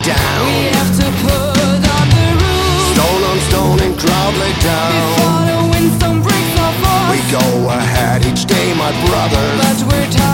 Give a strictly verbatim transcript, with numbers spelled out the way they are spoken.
down. We have to put up the roof. Stone on stone and crowd lay down. Before the windstorm breaks our force. We go ahead each day, my brothers. But we're tired.